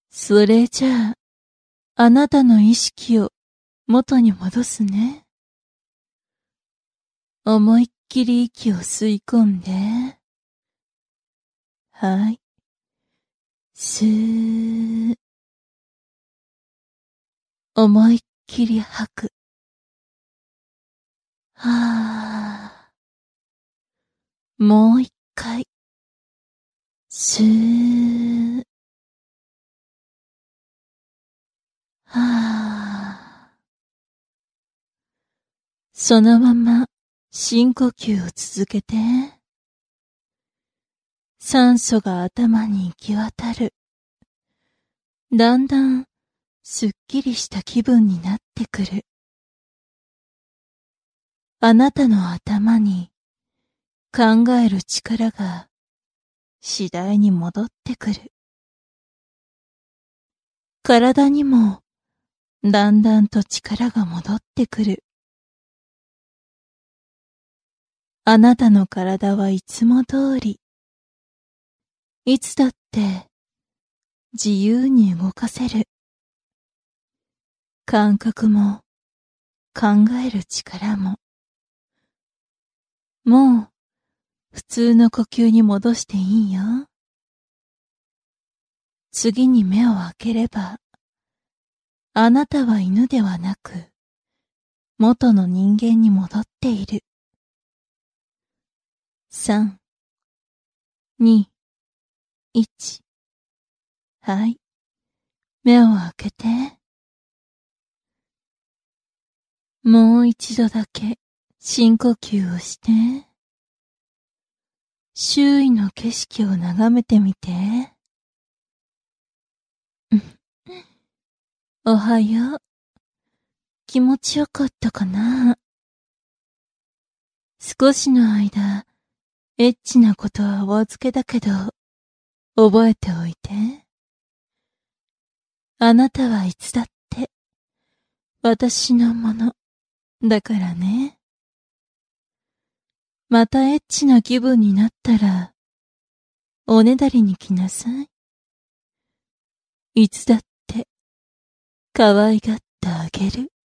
それじゃあ、あなたの意識を元に戻すね。思いっきり息を吸い込んで。はい。スー。思いっきり吐く。はー。もう一回。スー。はー。そのまま深呼吸を続けて。酸素が頭に行き渡る。だんだんすっきりした気分になってくる。あなたの頭に考える力が次第に戻ってくる。体にもだんだんと力が戻ってくる。あなたの体はいつも通り、いつだって自由に動かせる。感覚も考える力も、もう普通の呼吸に戻していいよ。次に目を開ければ、あなたは犬ではなく、元の人間に戻っている。3、2、1。はい。目を開けて。もう一度だけ深呼吸をして。周囲の景色を眺めてみて。おはよう。気持ちよかったかな？少しの間、エッチなことはお預けだけど、覚えておいて。あなたはいつだって、私のもの、だからね。またエッチな気分になったら、おねだりに来なさい。いつだって、可愛がってあげる。